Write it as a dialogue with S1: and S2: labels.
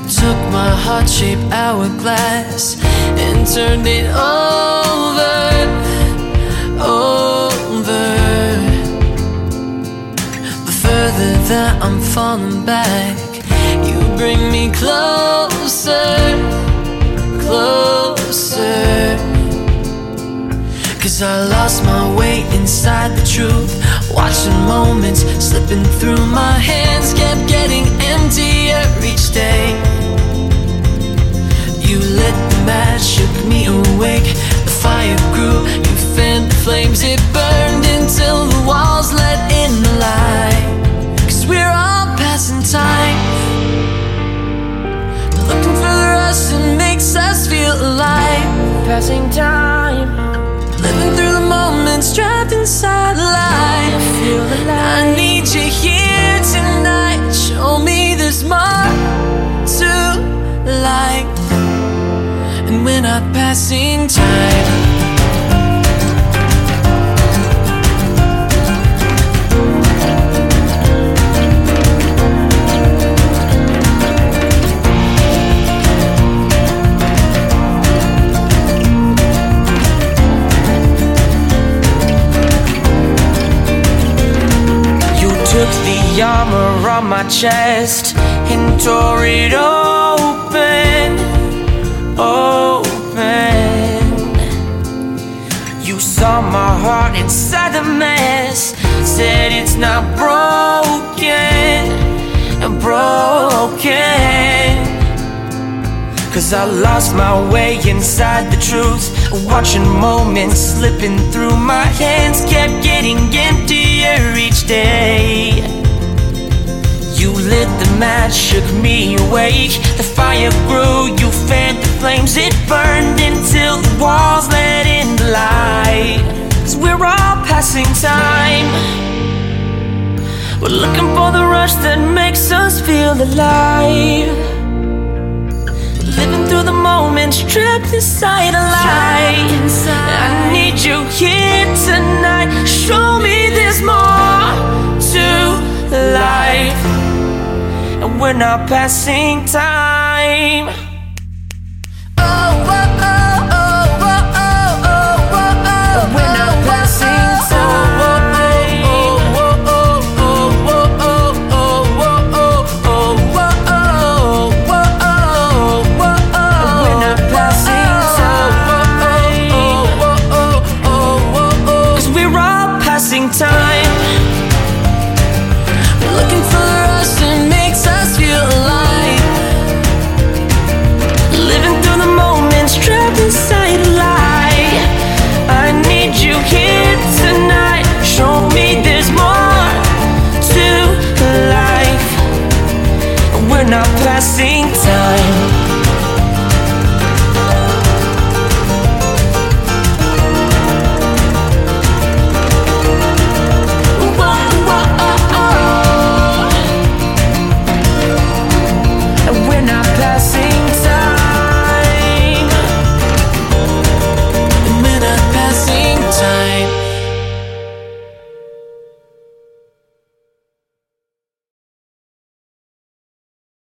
S1: took my heart-shaped hourglass and turned it over, over. The further that I'm falling back, you bring me closer, closer. 'Cause I lost my way inside the truth, watching moments slipping through my hands, kept getting emptier each day. You lit the match, shook me awake, the fire grew, you fanned the flames, it burned until the walls let in the light. 'Cause we're all passing time, looking for the rush that makes us feel alive.
S2: Passing time,
S1: living through the moments trapped inside life.
S2: I feel alive.
S1: I need you here tonight. Show me there's more to life, and we're not passing time.
S2: Took the armor on my chest and tore it open, open. You saw my heart inside the mess, said it's not broken, broken. 'Cause I lost my way inside the truth, watching moments slipping through my hands, kept getting emptier each day. You lit the match, shook me awake, the fire grew, you fanned the flames, it burned until the walls let in the light. 'Cause we're all passing time, we're looking for the rush that makes us feel alive. Living through the moments trapped inside a lie. I need you here tonight. Show me there's more to life, and we're not passing time. We're not passing time. Time.